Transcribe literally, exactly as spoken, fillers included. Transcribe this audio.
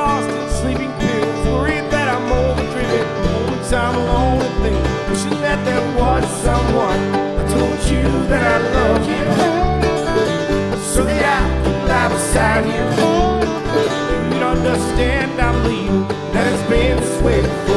lost in sleeping pills, worried that I'm overdriven. Moments I'm a lonely thing, wishing that there was someone I told you that I love you, so that I could lie beside you. You'd understand I'm leaving, that it's been this way.